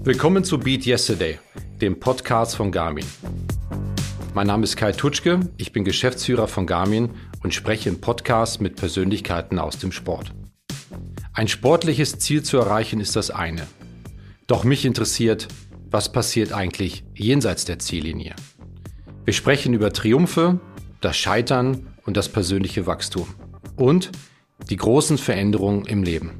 Willkommen zu Beat Yesterday, dem Podcast von Garmin. Mein Name ist Kai Tutschke, ich bin Geschäftsführer von Garmin und spreche im Podcast mit Persönlichkeiten aus dem Sport. Ein sportliches Ziel zu erreichen ist das eine. Doch mich interessiert, was passiert eigentlich jenseits der Ziellinie? Wir sprechen über Triumphe, das Scheitern und das persönliche Wachstum und die großen Veränderungen im Leben.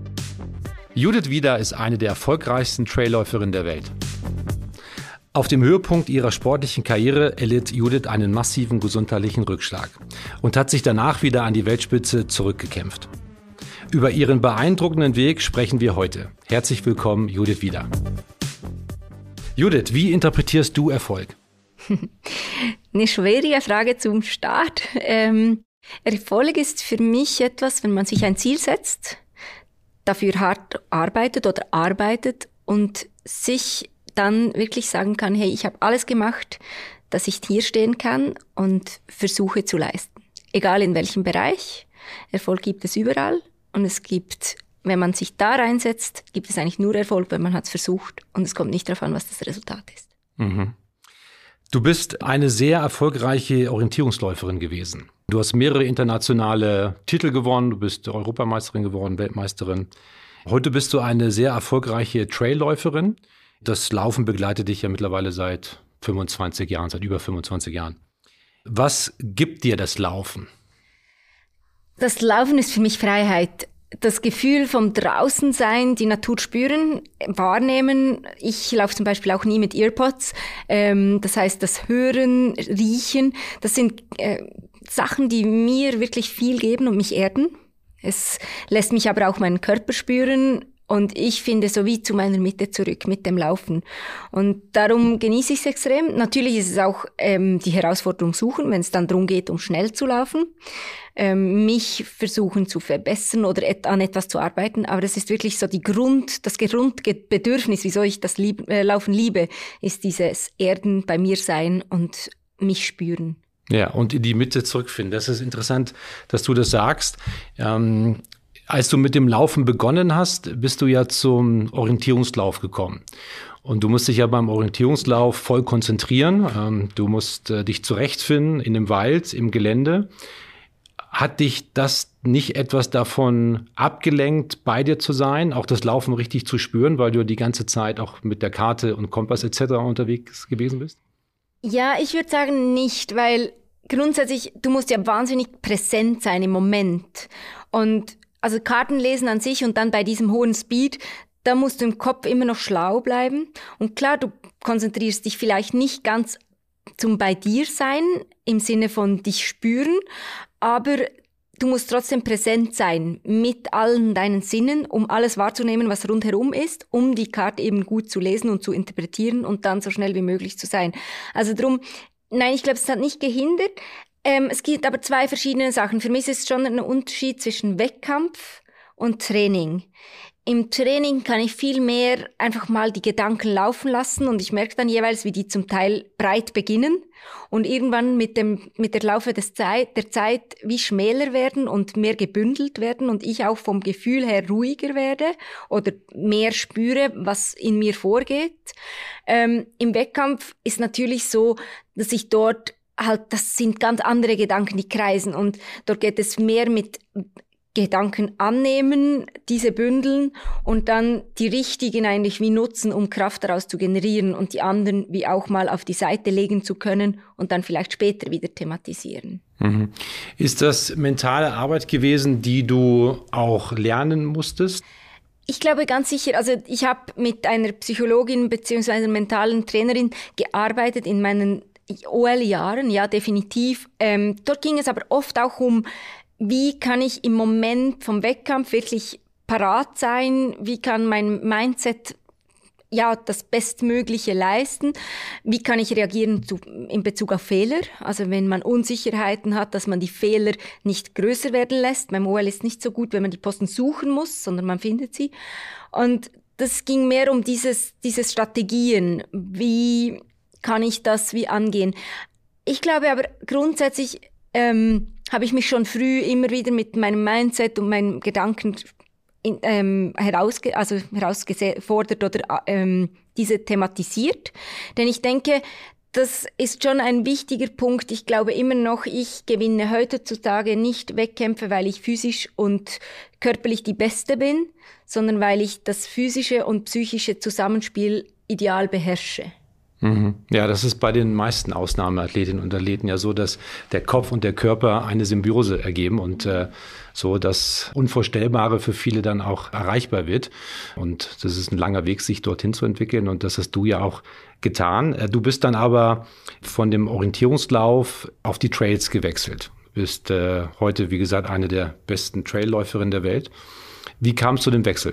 Judith Wieder ist eine der erfolgreichsten Trailläuferinnen der Welt. Auf dem Höhepunkt ihrer sportlichen Karriere erlitt Judith einen massiven gesundheitlichen Rückschlag und hat sich danach wieder an die Weltspitze zurückgekämpft. Über ihren beeindruckenden Weg sprechen wir heute. Herzlich willkommen, Judith Wieder. Judith, wie interpretierst du Erfolg? Eine schwierige Frage zum Start. Erfolg ist für mich etwas, wenn man sich ein Ziel setzt, dafür hart arbeitet und sich dann wirklich sagen kann, hey, ich habe alles gemacht, dass ich hier stehen kann und versuche zu leisten. Egal in welchem Bereich, Erfolg gibt es überall und es gibt, wenn man sich da reinsetzt, gibt es eigentlich nur Erfolg, wenn man hat es versucht und es kommt nicht darauf an, was das Resultat ist. Mhm. Du bist eine sehr erfolgreiche Orientierungsläuferin gewesen. Du hast mehrere internationale Titel gewonnen, du bist Europameisterin geworden, Weltmeisterin. Heute bist du eine sehr erfolgreiche Trailläuferin. Das Laufen begleitet dich ja mittlerweile seit über 25 Jahren. Was gibt dir das Laufen? Das Laufen ist für mich Freiheit. Das Gefühl vom Draußensein, die Natur spüren, wahrnehmen. Ich laufe zum Beispiel auch nie mit Earpods. Das heißt, das Hören, Riechen, das sind Sachen, die mir wirklich viel geben und mich erden. Es lässt mich aber auch meinen Körper spüren und ich finde so wie zu meiner Mitte zurück mit dem Laufen. Und darum genieße ich es extrem. Natürlich ist es auch die Herausforderung suchen, wenn es dann darum geht, um schnell zu laufen. Mich versuchen zu verbessern oder an etwas zu arbeiten. Aber das ist wirklich so das Grundbedürfnis, wieso ich das Laufen liebe, ist dieses Erden bei mir sein und mich spüren. Ja, und in die Mitte zurückfinden. Das ist interessant, dass du das sagst. Als du mit dem Laufen begonnen hast, bist du ja zum Orientierungslauf gekommen. Und du musst dich ja beim Orientierungslauf voll konzentrieren. Du musst dich zurechtfinden in dem Wald, im Gelände. Hat dich das nicht etwas davon abgelenkt, bei dir zu sein, auch das Laufen richtig zu spüren, weil du die ganze Zeit auch mit der Karte und Kompass etc. unterwegs gewesen bist? Ja, ich würde sagen nicht, weil grundsätzlich, du musst ja wahnsinnig präsent sein im Moment. Und also Karten lesen an sich und dann bei diesem hohen Speed, da musst du im Kopf immer noch schlau bleiben. Und klar, du konzentrierst dich vielleicht nicht ganz zum bei dir sein, im Sinne von dich spüren, aber du musst trotzdem präsent sein mit allen deinen Sinnen, um alles wahrzunehmen, was rundherum ist, um die Karte eben gut zu lesen und zu interpretieren und dann so schnell wie möglich zu sein. Also drum, nein, ich glaube, es hat nicht gehindert. Es gibt aber zwei verschiedene Sachen. Für mich ist es schon ein Unterschied zwischen Wettkampf und Training. Im Training kann ich viel mehr einfach mal die Gedanken laufen lassen und ich merke dann jeweils, wie die zum Teil breit beginnen und irgendwann mit der Laufe der Zeit wie schmäler werden und mehr gebündelt werden und ich auch vom Gefühl her ruhiger werde oder mehr spüre, was in mir vorgeht. Im Wettkampf ist natürlich so, dass ich dort das sind ganz andere Gedanken, die kreisen und dort geht es mehr mit Gedanken annehmen, diese bündeln und dann die richtigen eigentlich wie nutzen, um Kraft daraus zu generieren und die anderen wie auch mal auf die Seite legen zu können und dann vielleicht später wieder thematisieren. Mhm. Ist das mentale Arbeit gewesen, die du auch lernen musstest? Ich glaube ganz sicher, also ich habe mit einer Psychologin bzw. einer mentalen Trainerin gearbeitet in meinen OL-Jahren, ja definitiv. Dort ging es aber oft auch um, wie kann ich im Moment vom Wettkampf wirklich parat sein? Wie kann mein Mindset das Bestmögliche leisten? Wie kann ich reagieren in Bezug auf Fehler? Also wenn man Unsicherheiten hat, dass man die Fehler nicht größer werden lässt. Beim OL ist nicht so gut, wenn man die Posten suchen muss, sondern man findet sie. Und das ging mehr um dieses Strategien. Wie kann ich das wie angehen? Ich glaube aber grundsätzlich habe ich mich schon früh immer wieder mit meinem Mindset und meinen Gedanken herausgefordert oder diese thematisiert. Denn ich denke, das ist schon ein wichtiger Punkt. Ich glaube immer noch, ich gewinne heutzutage nicht Wettkämpfe, weil ich physisch und körperlich die Beste bin, sondern weil ich das physische und psychische Zusammenspiel ideal beherrsche. Ja, das ist bei den meisten Ausnahmeathletinnen und Athleten ja so, dass der Kopf und der Körper eine Symbiose ergeben und so das Unvorstellbare für viele dann auch erreichbar wird. Und das ist ein langer Weg, sich dorthin zu entwickeln, und das hast du ja auch getan. Du bist dann aber von dem Orientierungslauf auf die Trails gewechselt. Du bist heute, wie gesagt, eine der besten Trailläuferinnen der Welt. Wie kam es zu dem Wechsel?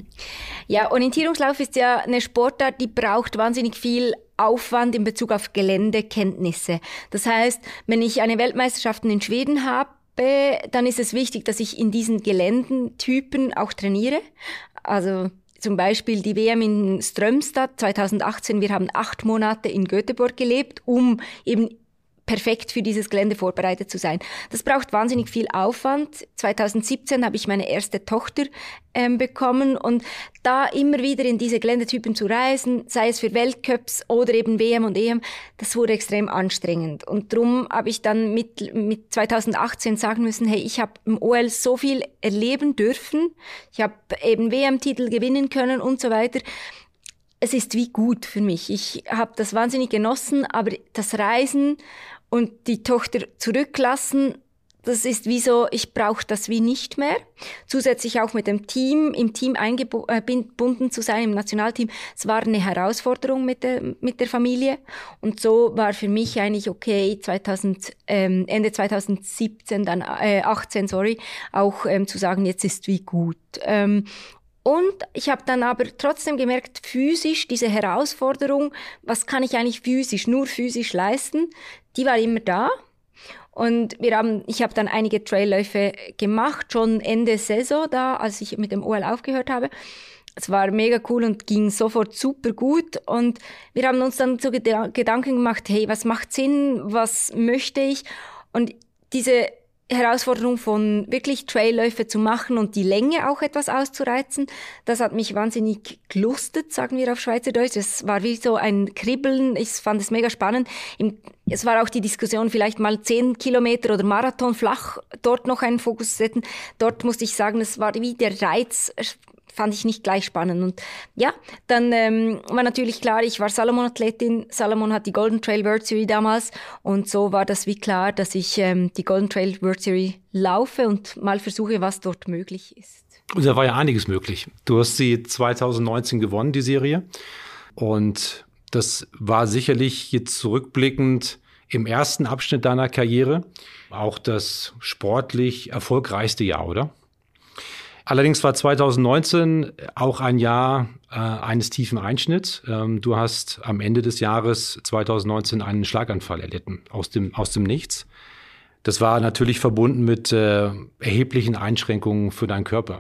Ja, Orientierungslauf ist ja eine Sportart, die braucht wahnsinnig viel Aufwand in Bezug auf Geländekenntnisse. Das heißt, wenn ich eine Weltmeisterschaft in Schweden habe, dann ist es wichtig, dass ich in diesen Geländentypen auch trainiere. Also zum Beispiel die WM in Strömstad 2018. Wir haben 8 Monate in Göteborg gelebt, um eben perfekt für dieses Gelände vorbereitet zu sein. Das braucht wahnsinnig viel Aufwand. 2017 habe ich meine erste Tochter bekommen, und da immer wieder in diese Geländetypen zu reisen, sei es für Weltcups oder eben WM und EM, das wurde extrem anstrengend. Und darum habe ich dann mit 2018 sagen müssen, hey, ich habe im OL so viel erleben dürfen, ich habe eben WM-Titel gewinnen können und so weiter. Es ist wie gut für mich. Ich habe das wahnsinnig genossen, aber das Reisen und die Tochter zurücklassen, das ist wie so, ich brauche das wie nicht mehr. Zusätzlich auch mit dem Team, im Team eingebunden zu sein, im Nationalteam. Es war eine Herausforderung mit der Familie. Und so war für mich eigentlich okay, Ende 2017, dann 18, auch zu sagen, jetzt ist wie gut. Und ich habe dann aber trotzdem gemerkt, physisch, diese Herausforderung, was kann ich eigentlich nur physisch leisten, die war immer da. Und ich habe dann einige Trailläufe gemacht, schon Ende Saison da, als ich mit dem OL aufgehört habe. Es war mega cool und ging sofort super gut. Und wir haben uns dann so Gedanken gemacht, hey, was macht Sinn, was möchte ich? Und diese Herausforderung von wirklich Trailläufe zu machen und die Länge auch etwas auszureizen, das hat mich wahnsinnig gelustet, sagen wir auf Schweizerdeutsch. Es war wie so ein Kribbeln, ich fand es mega spannend. Es war auch die Diskussion, vielleicht mal 10 Kilometer oder Marathon flach, dort noch einen Fokus setzen. Dort musste ich sagen, es war wie der Reiz, fand ich nicht gleich spannend. Und ja, dann war natürlich klar, ich war Salomon-Athletin. Salomon hat die Golden Trail World Series damals. Und so war das wie klar, dass ich die Golden Trail World Series laufe und mal versuche, was dort möglich ist. Und da war ja einiges möglich. Du hast sie 2019 gewonnen, die Serie. Und das war sicherlich jetzt zurückblickend im ersten Abschnitt deiner Karriere auch das sportlich erfolgreichste Jahr, oder? Allerdings war 2019 auch ein Jahr eines tiefen Einschnitts. Du hast am Ende des Jahres 2019 einen Schlaganfall erlitten, aus dem Nichts. Das war natürlich verbunden mit erheblichen Einschränkungen für deinen Körper.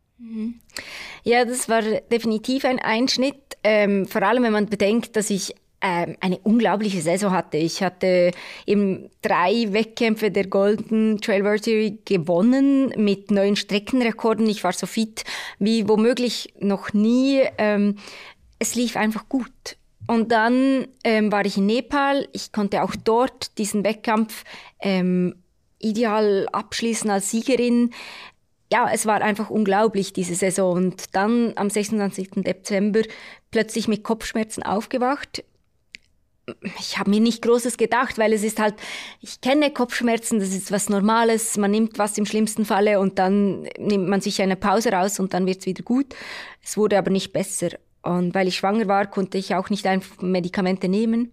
Ja, das war definitiv ein Einschnitt. Vor allem, wenn man bedenkt, dass ich eine unglaubliche Saison hatte. Ich hatte eben 3 Wettkämpfe der Golden Trail World Series gewonnen mit neuen Streckenrekorden. Ich war so fit wie womöglich noch nie. Es lief einfach gut. Und dann war ich in Nepal. Ich konnte auch dort diesen Wettkampf ideal abschließen als Siegerin. Ja, es war einfach unglaublich, diese Saison. Und dann am 26. Dezember plötzlich mit Kopfschmerzen aufgewacht. Ich habe mir nicht Großes gedacht, weil es ist halt, ich kenne Kopfschmerzen, das ist was Normales, man nimmt was im schlimmsten Falle und dann nimmt man sich eine Pause raus und dann wird's wieder gut. Es wurde aber nicht besser. Und weil ich schwanger war, konnte ich auch nicht einfach Medikamente nehmen.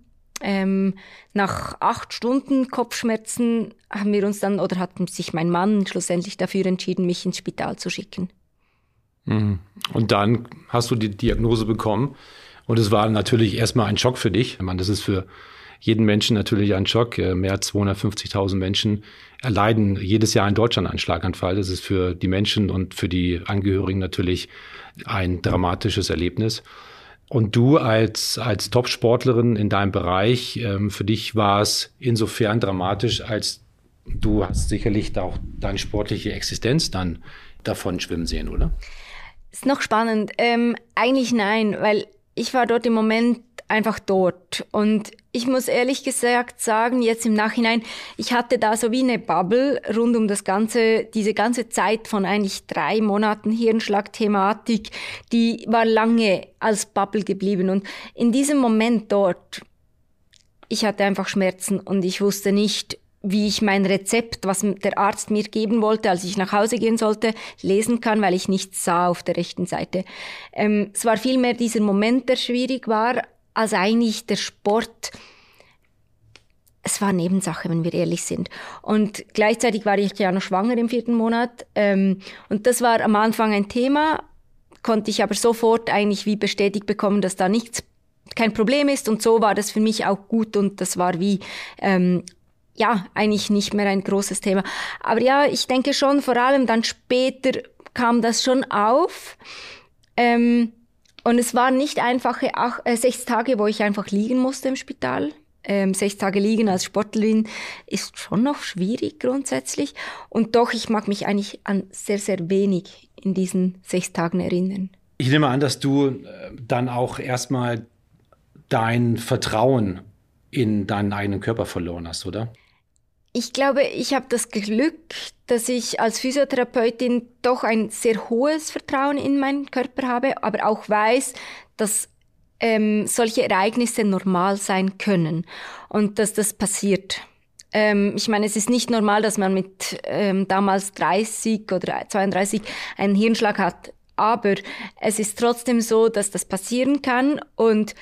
Nach 8 Stunden Kopfschmerzen hat sich mein Mann schlussendlich dafür entschieden, mich ins Spital zu schicken. Und dann hast du die Diagnose bekommen. Und es war natürlich erstmal ein Schock für dich. Ich meine, das ist für jeden Menschen natürlich ein Schock. Mehr als 250.000 Menschen erleiden jedes Jahr in Deutschland einen Schlaganfall. Das ist für die Menschen und für die Angehörigen natürlich ein dramatisches Erlebnis. Und du als Top-Sportlerin in deinem Bereich, für dich war es insofern dramatisch, als du hast sicherlich auch deine sportliche Existenz dann davon schwimmen sehen, oder? Ist noch spannend. Eigentlich nein, weil ich war dort im Moment einfach dort. Und ich muss ehrlich gesagt sagen, jetzt im Nachhinein, ich hatte da so wie eine Bubble rund um diese ganze Zeit von eigentlich 3 Monaten Hirnschlag-Thematik, die war lange als Bubble geblieben. Und in diesem Moment dort, ich hatte einfach Schmerzen und ich wusste nicht, wie ich mein Rezept, was der Arzt mir geben wollte, als ich nach Hause gehen sollte, lesen kann, weil ich nichts sah auf der rechten Seite. Es war vielmehr dieser Moment, der schwierig war, als eigentlich der Sport. Es war Nebensache, wenn wir ehrlich sind. Und gleichzeitig war ich ja noch schwanger im 4. Monat. Und das war am Anfang ein Thema, konnte ich aber sofort eigentlich wie bestätigt bekommen, dass da kein Problem ist. Und so war das für mich auch gut und das war wie eigentlich nicht mehr ein großes Thema. Aber ja, ich denke schon, vor allem dann später kam das schon auf. Und es waren nicht einfache 6 Tage, wo ich einfach liegen musste im Spital. 6 Tage liegen als Sportlerin ist schon noch schwierig grundsätzlich. Und doch, ich mag mich eigentlich an sehr, sehr wenig in diesen 6 Tagen erinnern. Ich nehme an, dass du dann auch erstmal dein Vertrauen in deinen eigenen Körper verloren hast, oder? Ich glaube, ich habe das Glück, dass ich als Physiotherapeutin doch ein sehr hohes Vertrauen in meinen Körper habe, aber auch weiß, dass solche Ereignisse normal sein können und dass das passiert. Ich meine, es ist nicht normal, dass man mit damals 30 oder 32 einen Hirnschlag hat, aber es ist trotzdem so, dass das passieren kann und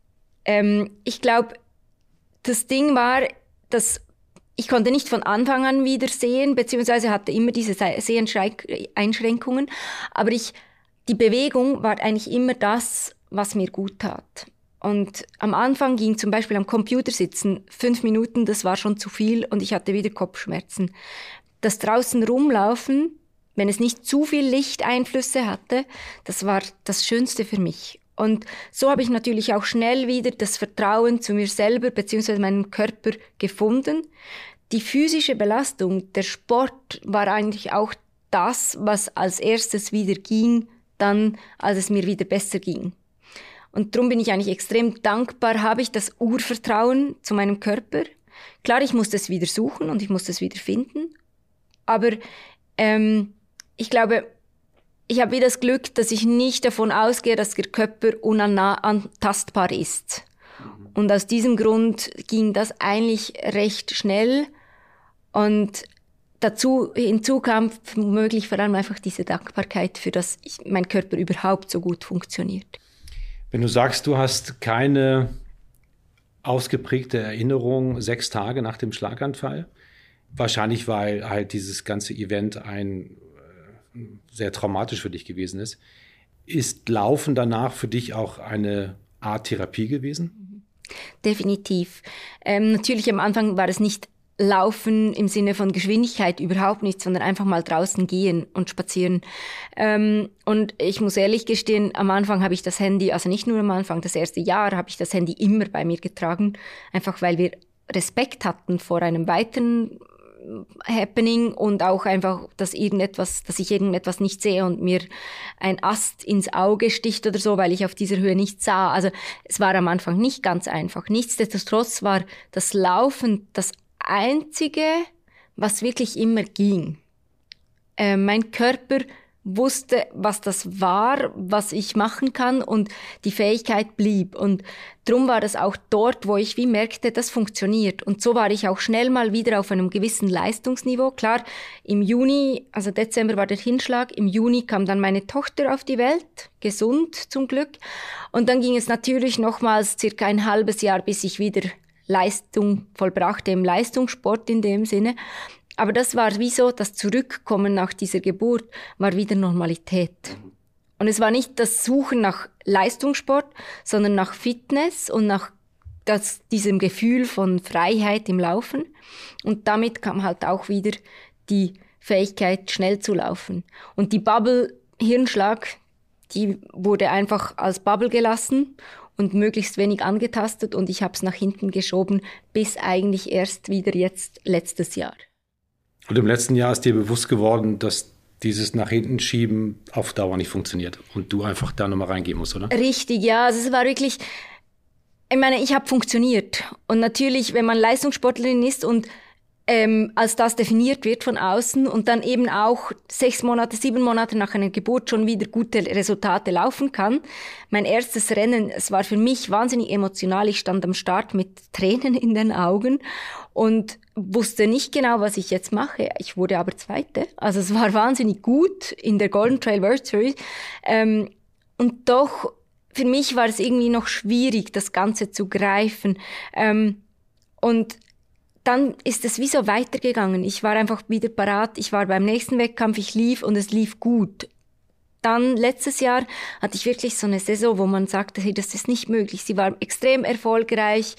ich glaube, das Ding war, dass ich konnte nicht von Anfang an wieder sehen, beziehungsweise hatte immer diese Seheinschränkungen. Aber die Bewegung war eigentlich immer das, was mir gut tat. Und am Anfang ging zum Beispiel am Computer sitzen 5 Minuten, das war schon zu viel und ich hatte wieder Kopfschmerzen. Das draußen rumlaufen, wenn es nicht zu viel Lichteinflüsse hatte, das war das Schönste für mich. Und so habe ich natürlich auch schnell wieder das Vertrauen zu mir selber bzw. meinem Körper gefunden. Die physische Belastung, der Sport war eigentlich auch das, was als erstes wieder ging, dann, als es mir wieder besser ging. Und darum bin ich eigentlich extrem dankbar, habe ich das Urvertrauen zu meinem Körper. Klar, ich musste es wieder suchen und ich musste es wieder finden. Aber ich glaube, ich habe wieder das Glück, dass ich nicht davon ausgehe, dass der Körper unantastbar ist. Und aus diesem Grund ging das eigentlich recht schnell. Und hinzu kam womöglich vor allem einfach diese Dankbarkeit, für dass mein Körper überhaupt so gut funktioniert. Wenn du sagst, du hast keine ausgeprägte Erinnerung 6 Tage nach dem Schlaganfall, wahrscheinlich weil halt dieses ganze Event sehr traumatisch für dich gewesen ist Laufen danach für dich auch eine Art Therapie gewesen? Definitiv. Natürlich am Anfang war es nicht Laufen im Sinne von Geschwindigkeit, überhaupt nicht, sondern einfach mal draußen gehen und spazieren. Und ich muss ehrlich gestehen, am Anfang habe ich das Handy, also nicht nur am Anfang, das erste Jahr habe ich das Handy immer bei mir getragen, einfach weil wir Respekt hatten vor einem weiteren Happening und auch einfach, dass ich irgendetwas nicht sehe und mir ein Ast ins Auge sticht oder so, weil ich auf dieser Höhe nichts sah. Also es war am Anfang nicht ganz einfach. Nichtsdestotrotz war das Laufen das Einzige, was wirklich immer ging. Mein Körper wusste, was das war, was ich machen kann und die Fähigkeit blieb. Und drum war das auch dort, wo ich wie merkte, das funktioniert. Und so war ich auch schnell mal wieder auf einem gewissen Leistungsniveau. Klar, im Juni, also Dezember war der Hinschlag, im Juni kam dann meine Tochter auf die Welt, gesund zum Glück. Und dann ging es natürlich nochmals circa ein halbes Jahr, bis ich wieder Leistung vollbrachte, im Leistungssport in dem Sinne. Aber das war wie so, das Zurückkommen nach dieser Geburt war wieder Normalität. Und es war nicht das Suchen nach Leistungssport, sondern nach Fitness und nach diesem Gefühl von Freiheit im Laufen. Und damit kam halt auch wieder die Fähigkeit, schnell zu laufen. Und die Bubble Hirnschlag, die wurde einfach als Bubble gelassen und möglichst wenig angetastet. Und ich habe es nach hinten geschoben, bis eigentlich erst wieder jetzt letztes Jahr. Und im letzten Jahr ist dir bewusst geworden, dass dieses nach hinten schieben auf Dauer nicht funktioniert und du einfach da nochmal reingehen musst, oder? Richtig, ja. Also es war wirklich, ich meine, ich habe funktioniert. Und natürlich, wenn man Leistungssportlerin ist und als das definiert wird von außen und dann eben auch 6 Monate, 7 Monate nach einer Geburt schon wieder gute Resultate laufen kann. Mein erstes Rennen, es war für mich wahnsinnig emotional. Ich stand am Start mit Tränen in den Augen und wusste nicht genau, was ich jetzt mache. Ich wurde aber Zweite. Also es war wahnsinnig gut in der Golden Trail World Series. Und doch, für mich war es irgendwie noch schwierig, das Ganze zu greifen. Und dann ist es wie so weitergegangen. Ich war einfach wieder parat. Ich war beim nächsten Wettkampf, ich lief und es lief gut. Dann letztes Jahr hatte ich wirklich so eine Saison, wo man sagte, hey, das ist nicht möglich. Sie war extrem erfolgreich.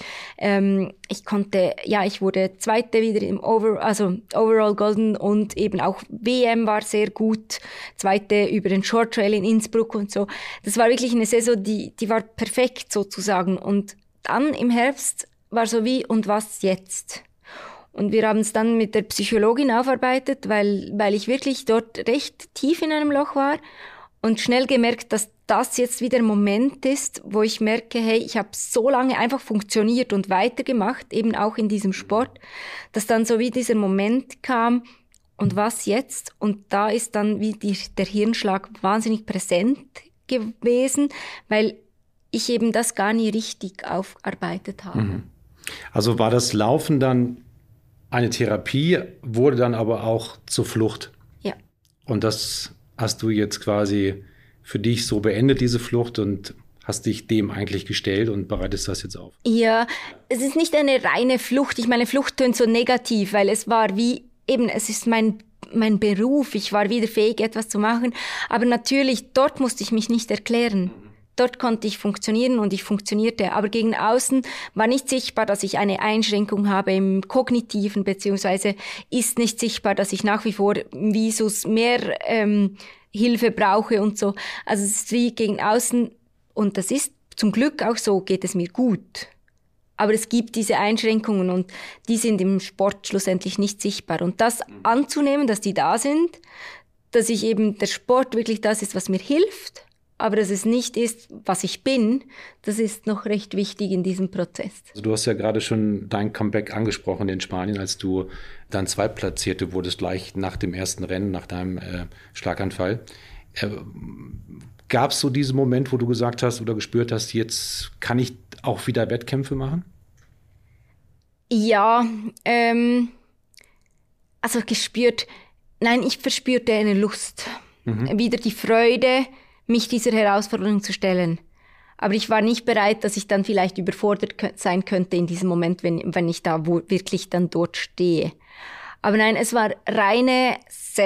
Ich wurde Zweite wieder im Overall Golden und eben auch WM war sehr gut. Zweite über den Short Trail in Innsbruck und so. Das war wirklich eine Saison, die war perfekt sozusagen. Und dann im Herbst war so wie, und was jetzt? Und wir haben es dann mit der Psychologin aufarbeitet, weil ich wirklich dort recht tief in einem Loch war und schnell gemerkt, dass das jetzt wieder ein Moment ist, wo ich merke, hey, ich habe so lange einfach funktioniert und weitergemacht, eben auch in diesem Sport, dass dann so wie dieser Moment kam, und was jetzt? Und da ist dann wie der Hirnschlag wahnsinnig präsent gewesen, weil ich eben das gar nie richtig aufarbeitet habe. Mhm. Also war das Laufen dann eine Therapie, wurde dann aber auch zur Flucht. Ja. Und das hast du jetzt quasi für dich so beendet, diese Flucht, und hast dich dem eigentlich gestellt und bereitest das jetzt auf. Ja, es ist nicht eine reine Flucht. Ich meine, Flucht tönt so negativ, weil es war wie, eben, es ist mein Beruf. Ich war wieder fähig, etwas zu machen. Aber natürlich, dort musste ich mich nicht erklären. Dort konnte ich funktionieren und ich funktionierte. Aber gegen außen war nicht sichtbar, dass ich eine Einschränkung habe im Kognitiven, beziehungsweise ist nicht sichtbar, dass ich nach wie vor im Visus mehr Hilfe brauche und so. Also es ist wie gegen außen, und das ist zum Glück auch so, geht es mir gut. Aber es gibt diese Einschränkungen und die sind im Sport schlussendlich nicht sichtbar. Und das anzunehmen, dass die da sind, dass ich eben der Sport wirklich das ist, was mir hilft, aber dass es nicht ist, was ich bin, das ist noch recht wichtig in diesem Prozess. Also du hast ja gerade schon dein Comeback angesprochen in Spanien, als du dann Zweitplatzierte wurdest, gleich nach dem ersten Rennen, nach deinem Schlaganfall. Gab es so diesen Moment, wo du gesagt hast oder gespürt hast, jetzt kann ich auch wieder Wettkämpfe machen? Ja, also gespürt, nein, ich verspürte eine Lust. Wieder die Freude, mich dieser Herausforderung zu stellen. Aber ich war nicht bereit, dass ich dann vielleicht überfordert sein könnte in diesem Moment, wenn ich da wirklich dann dort stehe. Aber nein, es war reine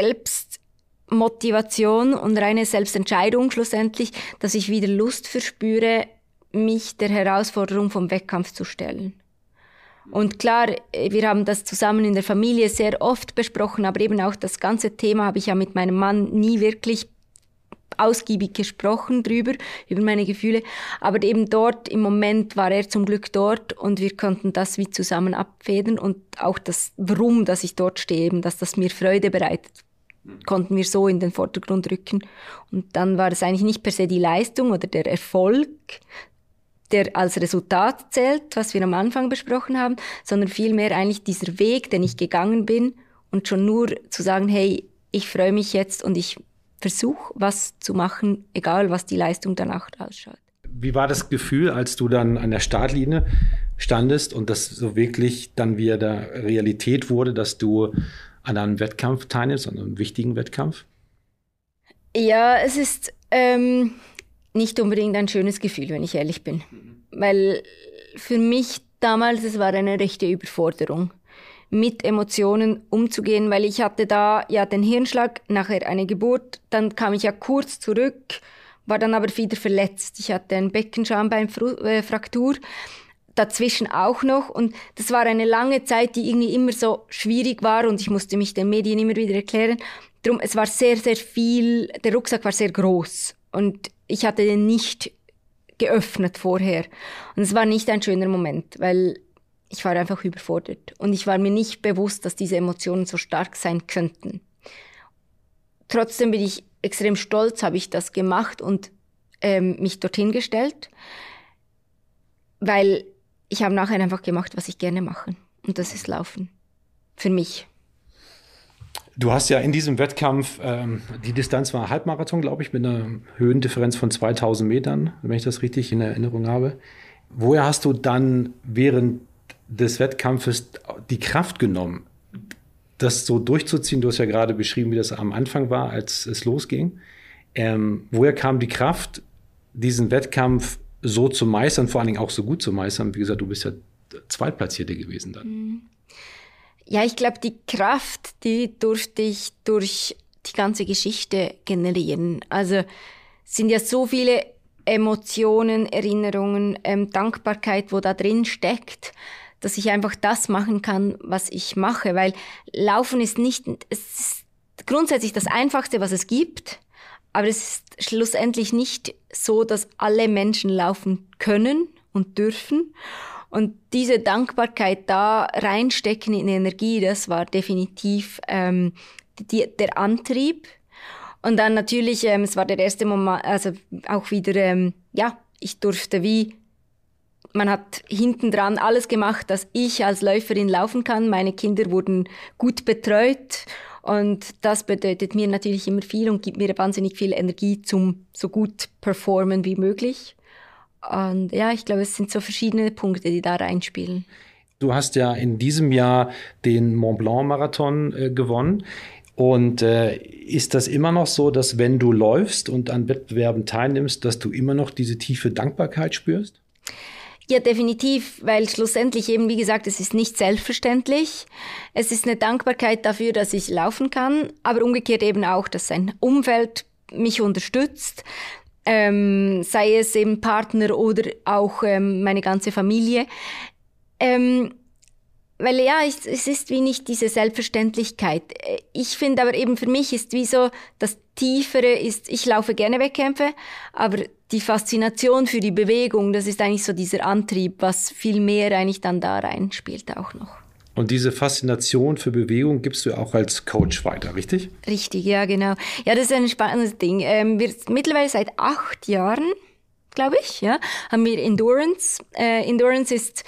Selbstmotivation und reine Selbstentscheidung schlussendlich, dass ich wieder Lust verspüre, mich der Herausforderung vom Wettkampf zu stellen. Und klar, wir haben das zusammen in der Familie sehr oft besprochen, aber eben auch das ganze Thema habe ich ja mit meinem Mann nie wirklich ausgiebig gesprochen über meine Gefühle. Aber eben dort, im Moment war er zum Glück dort und wir konnten das wie zusammen abfedern und auch das Warum, dass ich dort stehe, eben, dass das mir Freude bereitet, konnten wir so in den Vordergrund rücken. Und dann war es eigentlich nicht per se die Leistung oder der Erfolg, der als Resultat zählt, was wir am Anfang besprochen haben, sondern vielmehr eigentlich dieser Weg, den ich gegangen bin und schon nur zu sagen, hey, ich freue mich jetzt und ich versuche, was zu machen, egal was die Leistung danach ausschaut. Wie war das Gefühl, als du dann an der Startlinie standest und das so wirklich dann wieder Realität wurde, dass du an einem Wettkampf teilnimmst, an einem wichtigen Wettkampf? Ja, es ist nicht unbedingt ein schönes Gefühl, wenn ich ehrlich bin. Weil für mich damals, es war eine rechte Überforderung, mit Emotionen umzugehen, weil ich hatte da ja den Hirnschlag, nachher eine Geburt, dann kam ich ja kurz zurück, war dann aber wieder verletzt. Ich hatte eine Beckenschambeinfraktur, dazwischen auch noch, und das war eine lange Zeit, die irgendwie immer so schwierig war und ich musste mich den Medien immer wieder erklären. Darum, es war sehr, sehr viel, der Rucksack war sehr groß und ich hatte den nicht geöffnet vorher. Und es war nicht ein schöner Moment, weil ich war einfach überfordert und ich war mir nicht bewusst, dass diese Emotionen so stark sein könnten. trotzdem bin ich extrem stolz, habe ich das gemacht und mich dorthin gestellt, weil ich habe nachher einfach gemacht, was ich gerne mache. Und das ist Laufen. Für mich. Du hast ja in diesem Wettkampf, die Distanz war Halbmarathon, glaube ich, mit einer Höhendifferenz von 2000 Metern, wenn ich das richtig in Erinnerung habe. Woher hast du dann während des Wettkampfes die Kraft genommen, das so durchzuziehen? Du hast ja gerade beschrieben, wie das am Anfang war, als es losging. Woher kam die Kraft, diesen Wettkampf so zu meistern, vor allen Dingen auch so gut zu meistern? Wie gesagt, du bist ja Zweitplatzierte gewesen dann. Ja, ich glaube, die Kraft, die durfte ich durch die ganze Geschichte generieren. Also es sind ja so viele Emotionen, Erinnerungen, Dankbarkeit, wo da drin steckt, dass ich einfach das machen kann, was ich mache. Weil Laufen ist es ist grundsätzlich das Einfachste, was es gibt. Aber es ist schlussendlich nicht so, dass alle Menschen laufen können und dürfen. Und diese Dankbarkeit da reinstecken in Energie, das war definitiv der Antrieb. Und dann natürlich, es war der erste Moment, also auch wieder, ich durfte man hat hinten dran alles gemacht, dass ich als Läuferin laufen kann. Meine Kinder wurden gut betreut. Und das bedeutet mir natürlich immer viel und gibt mir wahnsinnig viel Energie zum so gut performen wie möglich. Und ja, ich glaube, es sind so verschiedene Punkte, die da reinspielen. Du hast ja in diesem Jahr den Mont Blanc Marathon gewonnen. Und ist das immer noch so, dass wenn du läufst und an Wettbewerben teilnimmst, dass du immer noch diese tiefe Dankbarkeit spürst? Ja, definitiv, weil schlussendlich eben, wie gesagt, es ist nicht selbstverständlich. Es ist eine Dankbarkeit dafür, dass ich laufen kann, aber umgekehrt eben auch, dass ein Umfeld mich unterstützt, sei es eben Partner oder auch meine ganze Familie. Weil ja, es ist wie nicht diese Selbstverständlichkeit. Ich finde aber eben für mich ist wie so, das Tiefere ist, ich laufe gerne Wettkämpfe, aber die Faszination für die Bewegung, das ist eigentlich so dieser Antrieb, was viel mehr eigentlich dann da reinspielt auch noch. Und diese Faszination für Bewegung gibst du auch als Coach weiter, richtig? Richtig, ja, genau. Ja, das ist ein spannendes Ding. Wir mittlerweile seit 8 Jahren, glaube ich, ja, haben wir Endurance. Endurance ist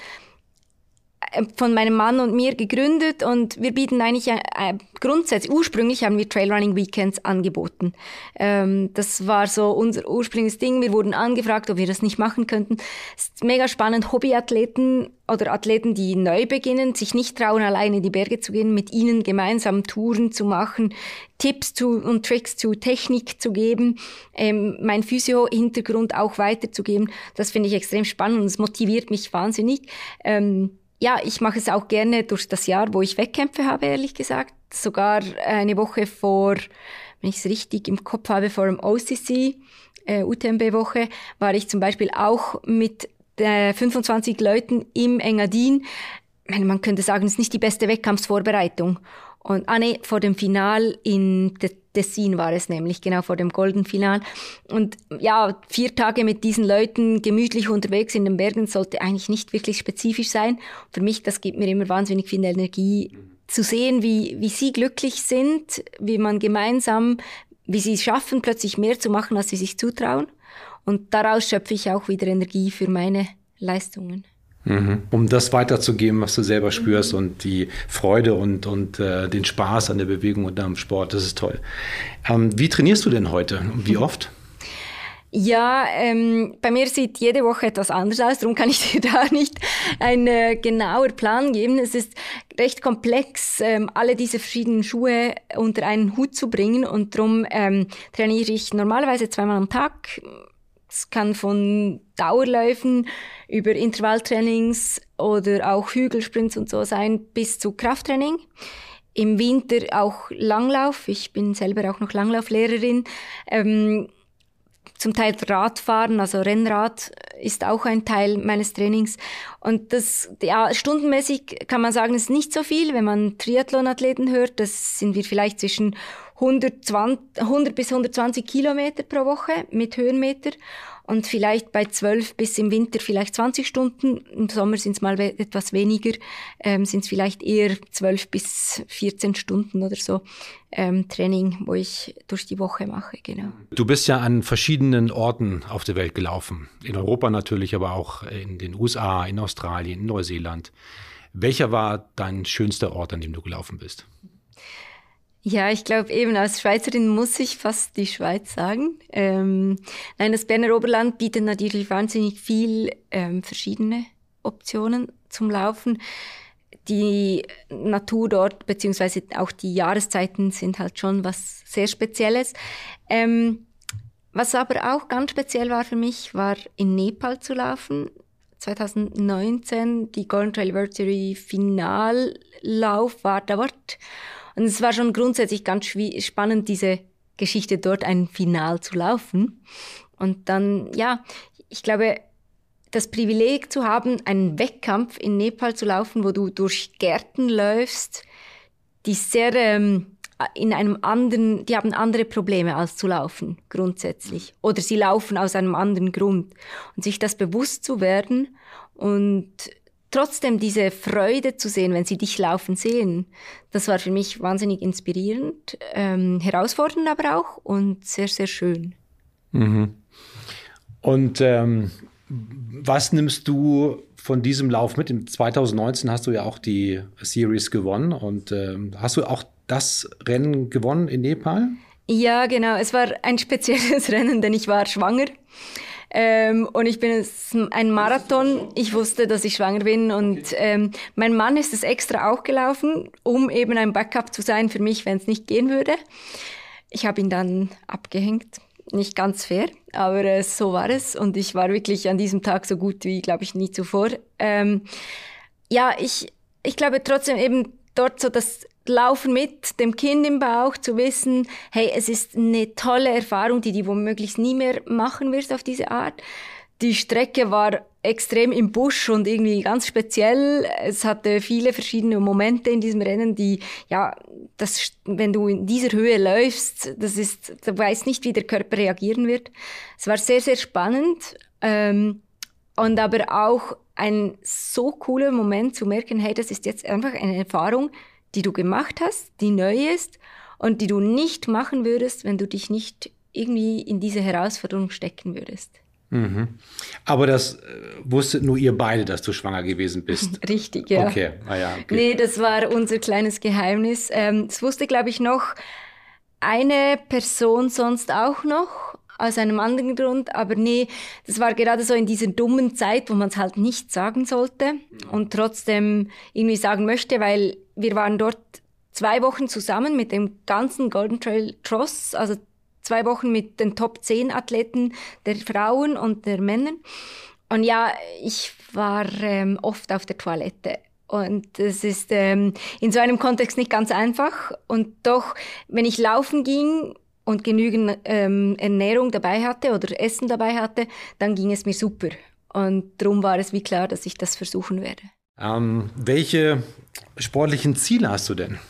von meinem Mann und mir gegründet und wir bieten eigentlich grundsätzlich, ursprünglich haben wir Trailrunning Weekends angeboten. Das war so unser ursprüngliches Ding. Wir wurden angefragt, ob wir das nicht machen könnten. Es ist mega spannend, Hobbyathleten oder Athleten, die neu beginnen, sich nicht trauen, alleine in die Berge zu gehen, mit ihnen gemeinsam Touren zu machen, Tipps und Tricks zu Technik zu geben, mein Physio-Hintergrund auch weiterzugeben. Das finde ich extrem spannend und es motiviert mich wahnsinnig. Ja, ich mache es auch gerne durch das Jahr, wo ich Wettkämpfe habe, ehrlich gesagt. Sogar eine Woche vor, wenn ich es richtig im Kopf habe, vor dem OCC, UTMB-Woche, war ich zum Beispiel auch mit 25 Leuten im Engadin. Man könnte sagen, es ist nicht die beste Wettkampfsvorbereitung. Und vor dem Final in Tessin war es nämlich, genau vor dem Golden Final. Und ja, 4 Tage mit diesen Leuten gemütlich unterwegs in den Bergen sollte eigentlich nicht wirklich spezifisch sein. Für mich, das gibt mir immer wahnsinnig viel Energie, zu sehen, wie sie glücklich sind, wie man gemeinsam, wie sie es schaffen, plötzlich mehr zu machen, als sie sich zutrauen. Und daraus schöpfe ich auch wieder Energie für meine Leistungen. Um das weiterzugeben, was du selber spürst und die Freude und den Spaß an der Bewegung und am Sport, das ist toll. Wie trainierst du denn heute und wie oft? Ja, bei mir sieht jede Woche etwas anders aus, darum kann ich dir da nicht einen genauer Plan geben. Es ist recht komplex, alle diese verschiedenen Schuhe unter einen Hut zu bringen und darum trainiere ich normalerweise 2-mal am Tag. Es kann von Dauerläufen über Intervalltrainings oder auch Hügelsprints und so sein, bis zu Krafttraining. Im Winter auch Langlauf. Ich bin selber auch noch Langlauflehrerin. Zum Teil Radfahren, also Rennrad ist auch ein Teil meines Trainings. Und das, ja, stundenmäßig kann man sagen, ist nicht so viel. Wenn man Triathlonathleten hört, das sind wir vielleicht zwischen 100 bis 120 Kilometer pro Woche mit Höhenmeter und vielleicht bei 12 bis im Winter vielleicht 20 Stunden. Im Sommer sind es mal etwas weniger, sind es vielleicht eher 12 bis 14 Stunden oder so Training, wo ich durch die Woche mache, genau. Du bist ja an verschiedenen Orten auf der Welt gelaufen. In Europa natürlich, aber auch in den USA, in Australien, in Neuseeland. Welcher war dein schönster Ort, an dem du gelaufen bist? Ja, ich glaube eben, als Schweizerin muss ich fast die Schweiz sagen. Nein, das Berner Oberland bietet natürlich wahnsinnig viel verschiedene Optionen zum Laufen. Die Natur dort, beziehungsweise auch die Jahreszeiten sind halt schon was sehr Spezielles. Was aber auch ganz speziell war für mich, war in Nepal zu laufen. 2019, die Golden Trail World Series Finallauf war dort. Und es war schon grundsätzlich ganz spannend, diese Geschichte dort ein Final zu laufen. Und dann, ja, ich glaube, das Privileg zu haben, einen Wettkampf in Nepal zu laufen, wo du durch Gärten läufst, die sehr die haben andere Probleme als zu laufen, grundsätzlich. Oder sie laufen aus einem anderen Grund. Und sich das bewusst zu werden und trotzdem diese Freude zu sehen, wenn sie dich laufen sehen, das war für mich wahnsinnig inspirierend, herausfordernd aber auch und sehr, sehr schön. Mhm. Und was nimmst du von diesem Lauf mit? Im 2019 hast du ja auch die Series gewonnen und hast du auch das Rennen gewonnen in Nepal? Ja, genau. Es war ein spezielles Rennen, denn ich war schwanger. Und ich bin ein Marathon. Ich wusste, dass ich schwanger bin und mein Mann ist es extra auch gelaufen, um eben ein Backup zu sein für mich, wenn es nicht gehen würde. Ich habe ihn dann abgehängt. Nicht ganz fair, aber so war es und ich war wirklich an diesem Tag so gut wie, glaube ich, nie zuvor. Ja, ich glaube trotzdem eben dort so das Laufen mit dem Kind im Bauch, zu wissen, hey, es ist eine tolle Erfahrung, die womöglich nie mehr machen wirst auf diese Art. Die Strecke war extrem im Busch und irgendwie ganz speziell. Es hatte viele verschiedene Momente in diesem Rennen, die, ja, wenn du in dieser Höhe läufst, du weißt nicht, wie der Körper reagieren wird. Es war sehr, sehr spannend. Und aber auch ein so cooler Moment zu merken, hey, das ist jetzt einfach eine Erfahrung, die du gemacht hast, die neu ist und die du nicht machen würdest, wenn du dich nicht irgendwie in diese Herausforderung stecken würdest. Mhm. Aber das wusstet nur ihr beide, dass du schwanger gewesen bist? Richtig, ja. Okay. Okay. Nee, das war unser kleines Geheimnis. Das wusste, glaube ich, noch eine Person sonst auch noch, aus einem anderen Grund. Aber nee, das war gerade so in dieser dummen Zeit, wo man es halt nicht sagen sollte und trotzdem irgendwie sagen möchte, weil wir waren dort 2 Wochen zusammen mit dem ganzen Golden Trail Tross, also 2 Wochen mit den Top 10 Athleten der Frauen und der Männer. Und ja, ich war oft auf der Toilette. Und es ist in so einem Kontext nicht ganz einfach. Und doch, wenn ich laufen ging und genügend Ernährung dabei hatte oder Essen dabei hatte, dann ging es mir super. Und darum war es wie klar, dass ich das versuchen werde. Welche sportlichen Ziele hast du denn?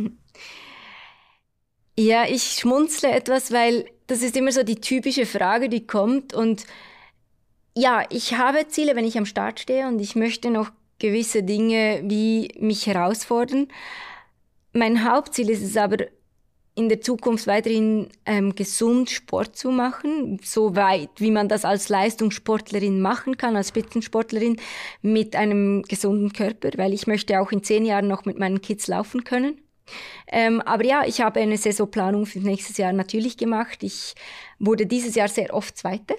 Ja, ich schmunzle etwas, weil das ist immer so die typische Frage, die kommt. Und ja, ich habe Ziele, wenn ich am Start stehe und ich möchte noch gewisse Dinge wie mich herausfordern. Mein Hauptziel ist es aber, in der Zukunft weiterhin gesund Sport zu machen, so weit, wie man das als Leistungssportlerin machen kann, als Spitzensportlerin mit einem gesunden Körper, weil ich möchte auch in 10 Jahren noch mit meinen Kids laufen können. Aber ja, ich habe eine Saisonplanung für nächstes Jahr natürlich gemacht. Ich wurde dieses Jahr sehr oft Zweite.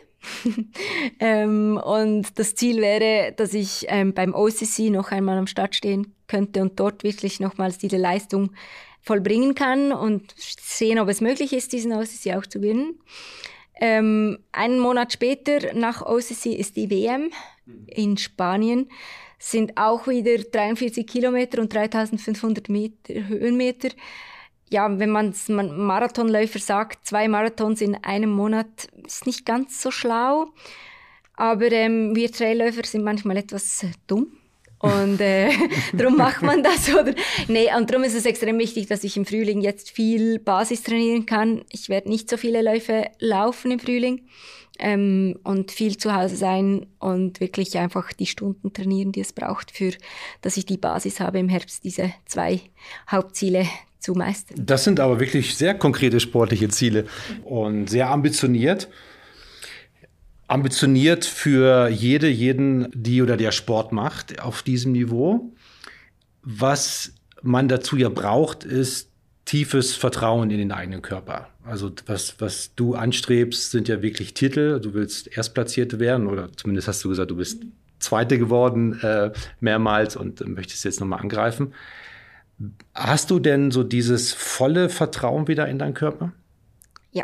Und das Ziel wäre, dass ich beim OCC noch einmal am Start stehen könnte und dort wirklich nochmals diese Leistung vollbringen kann und sehen, ob es möglich ist, diesen OCC auch zu gewinnen. Einen Monat später nach OCC ist die WM in Spanien. Sind auch wieder 43 Kilometer und 3500 Höhenmeter. Ja, wenn man Marathonläufer sagt, 2 Marathons in einem Monat, ist nicht ganz so schlau. Aber wir Trailläufer sind manchmal etwas dumm Und darum macht man das, oder? Nee, und darum ist es extrem wichtig, dass ich im Frühling jetzt viel Basis trainieren kann. Ich werde nicht so viele Läufe laufen im Frühling und viel zu Hause sein und wirklich einfach die Stunden trainieren, die es braucht, dass ich die Basis habe im Herbst, diese 2 Hauptziele zu meistern. Das sind aber wirklich sehr konkrete sportliche Ziele und sehr ambitioniert. Ambitioniert für jeden, die oder der Sport macht auf diesem Niveau. Was man dazu ja braucht, ist tiefes Vertrauen in den eigenen Körper. Also was du anstrebst, sind ja wirklich Titel. Du willst Erstplatzierte werden oder zumindest hast du gesagt, du bist Zweite geworden mehrmals und möchtest jetzt nochmal angreifen. Hast du denn so dieses volle Vertrauen wieder in deinen Körper? Ja.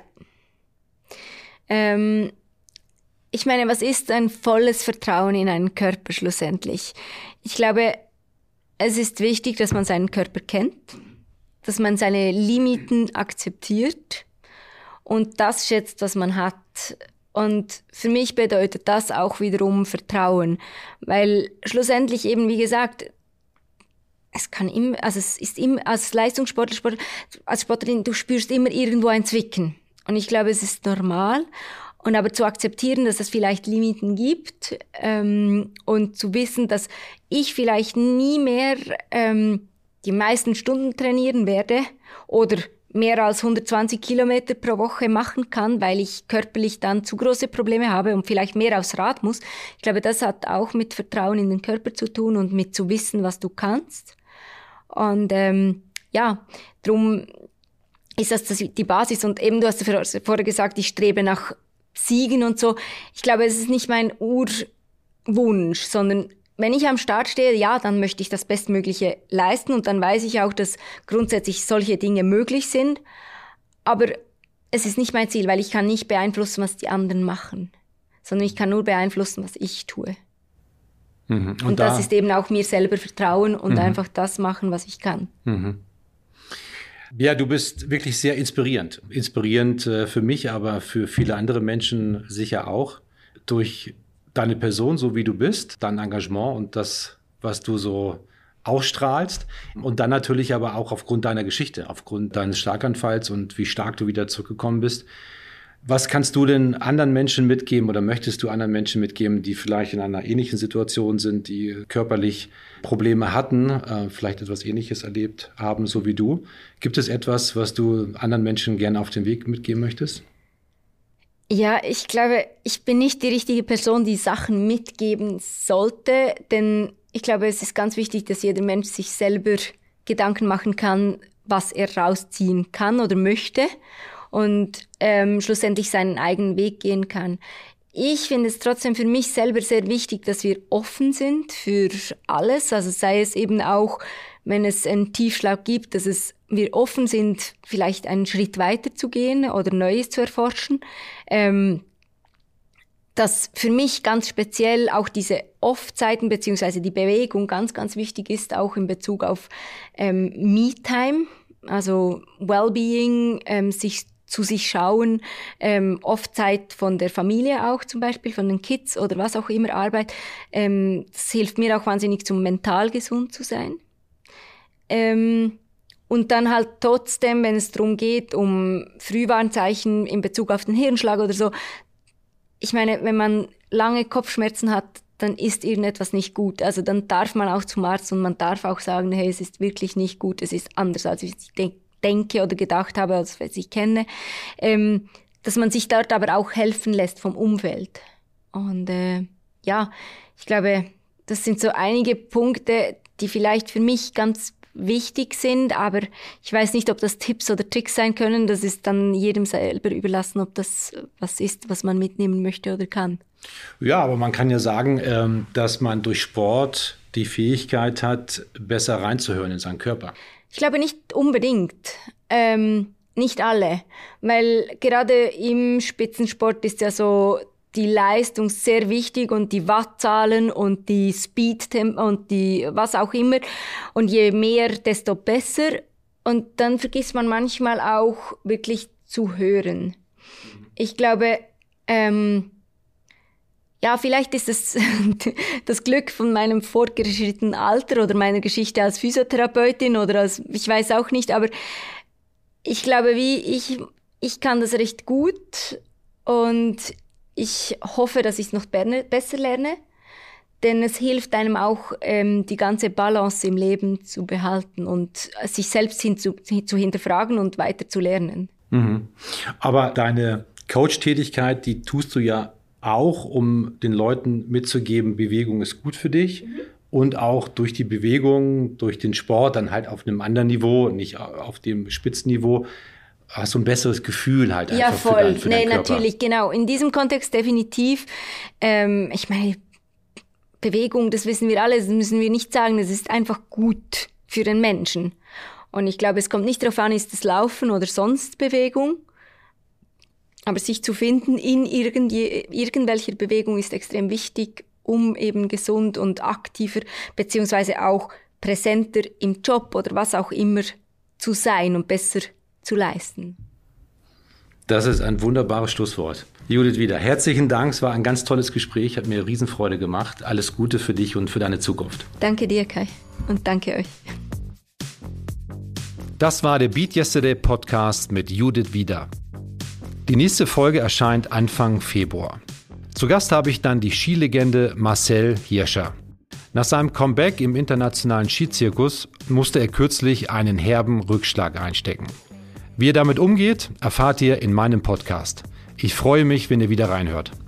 Ich meine, was ist ein volles Vertrauen in einen Körper schlussendlich? Ich glaube, es ist wichtig, dass man seinen Körper kennt, dass man seine Limiten akzeptiert und das schätzt, was man hat. Und für mich bedeutet das auch wiederum Vertrauen, weil schlussendlich eben, wie gesagt, es kann immer, also es ist immer, als Leistungssportler, als Sportlerin, du spürst immer irgendwo ein Zwicken. Und ich glaube, es ist normal. Und aber zu akzeptieren, dass es vielleicht Limiten gibt und zu wissen, dass ich vielleicht nie mehr die meisten Stunden trainieren werde oder mehr als 120 Kilometer pro Woche machen kann, weil ich körperlich dann zu große Probleme habe und vielleicht mehr aufs Rad muss. Ich glaube, das hat auch mit Vertrauen in den Körper zu tun und mit zu wissen, was du kannst. Und darum ist das die Basis. Und eben, du hast vorher gesagt, ich strebe nach Siegen und so. Ich glaube, es ist nicht mein Urwunsch, sondern wenn ich am Start stehe, ja, dann möchte ich das Bestmögliche leisten und dann weiß ich auch, dass grundsätzlich solche Dinge möglich sind. Aber es ist nicht mein Ziel, weil ich kann nicht beeinflussen, was die anderen machen, sondern ich kann nur beeinflussen, was ich tue. Mhm. Und das ist eben auch mir selber vertrauen und einfach das machen, was ich kann. Mhm. Ja, du bist wirklich sehr inspirierend. Inspirierend für mich, aber für viele andere Menschen sicher auch. Durch deine Person, so wie du bist, dein Engagement und das, was du so ausstrahlst. Und dann natürlich aber auch aufgrund deiner Geschichte, aufgrund deines Schlaganfalls und wie stark du wieder zurückgekommen bist. Was kannst du denn anderen Menschen mitgeben oder möchtest du anderen Menschen mitgeben, die vielleicht in einer ähnlichen Situation sind, die körperlich Probleme hatten, vielleicht etwas Ähnliches erlebt haben, so wie du? Gibt es etwas, was du anderen Menschen gerne auf den Weg mitgeben möchtest? Ja, ich glaube, ich bin nicht die richtige Person, die Sachen mitgeben sollte, denn ich glaube, es ist ganz wichtig, dass jeder Mensch sich selber Gedanken machen kann, was er rausziehen kann oder möchte und schlussendlich seinen eigenen Weg gehen kann. Ich finde es trotzdem für mich selber sehr wichtig, dass wir offen sind für alles, also sei es eben auch, wenn es einen Tiefschlag gibt, dass wir offen sind, vielleicht einen Schritt weiter zu gehen oder Neues zu erforschen. Dass für mich ganz speziell auch diese Off-Zeiten beziehungsweise die Bewegung ganz, ganz wichtig ist, auch in Bezug auf Me-Time, also Wellbeing, zu sich schauen, Off-Zeit von der Familie auch zum Beispiel, von den Kids oder was auch immer, Arbeit. Das hilft mir auch wahnsinnig, zum mental gesund zu sein. Und dann halt trotzdem, wenn es darum geht, um Frühwarnzeichen in Bezug auf den Hirnschlag oder so. Ich meine, wenn man lange Kopfschmerzen hat, dann ist irgendetwas nicht gut. Also dann darf man auch zum Arzt und man darf auch sagen, hey, es ist wirklich nicht gut, es ist anders, als ich denke oder gedacht habe, als ich kenne. Dass man sich dort aber auch helfen lässt vom Umfeld. Und ich glaube, das sind so einige Punkte, die vielleicht für mich ganz wichtig sind, aber ich weiß nicht, ob das Tipps oder Tricks sein können. Das ist dann jedem selber überlassen, ob das was ist, was man mitnehmen möchte oder kann. Ja, aber man kann ja sagen, dass man durch Sport die Fähigkeit hat, besser reinzuhören in seinen Körper. Ich glaube nicht unbedingt. Nicht alle. Weil gerade im Spitzensport ist ja so die Leistung sehr wichtig und die Wattzahlen und die Speedtempo und die was auch immer. Und je mehr, desto besser. Und dann vergisst man manchmal auch wirklich zu hören. Ich glaube, ja, vielleicht ist es das Glück von meinem fortgeschrittenen Alter oder meiner Geschichte als Physiotherapeutin oder als, ich weiß auch nicht, aber ich glaube, ich kann das recht gut und ich hoffe, dass ich es noch besser lerne, denn es hilft einem auch, die ganze Balance im Leben zu behalten und sich selbst zu hinterfragen und weiter zu lernen. Mhm. Aber deine Coach-Tätigkeit, die tust du ja auch, um den Leuten mitzugeben, Bewegung ist gut für dich. Und auch durch die Bewegung, durch den Sport, dann halt auf einem anderen Niveau, nicht auf dem Spitzenniveau, hast du ein besseres Gefühl halt einfach für deinen Körper. Nee, natürlich, genau. In diesem Kontext definitiv. Ich meine, Bewegung, das wissen wir alle, das müssen wir nicht sagen, das ist einfach gut für den Menschen. Und ich glaube, es kommt nicht darauf an, ist es Laufen oder sonst Bewegung. Aber sich zu finden in irgendwelcher Bewegung ist extrem wichtig, um eben gesund und aktiver beziehungsweise auch präsenter im Job oder was auch immer zu sein und besser zu leisten. Das ist ein wunderbares Schlusswort. Judith Wieder, herzlichen Dank. Es war ein ganz tolles Gespräch, hat mir Riesenfreude gemacht. Alles Gute für dich und für deine Zukunft. Danke dir, Kai. Und danke euch. Das war der Beat Yesterday Podcast mit Judith Wieder. Die nächste Folge erscheint Anfang Februar. Zu Gast habe ich dann die Skilegende Marcel Hirscher. Nach seinem Comeback im internationalen Skizirkus musste er kürzlich einen herben Rückschlag einstecken. Wie er damit umgeht, erfahrt ihr in meinem Podcast. Ich freue mich, wenn ihr wieder reinhört.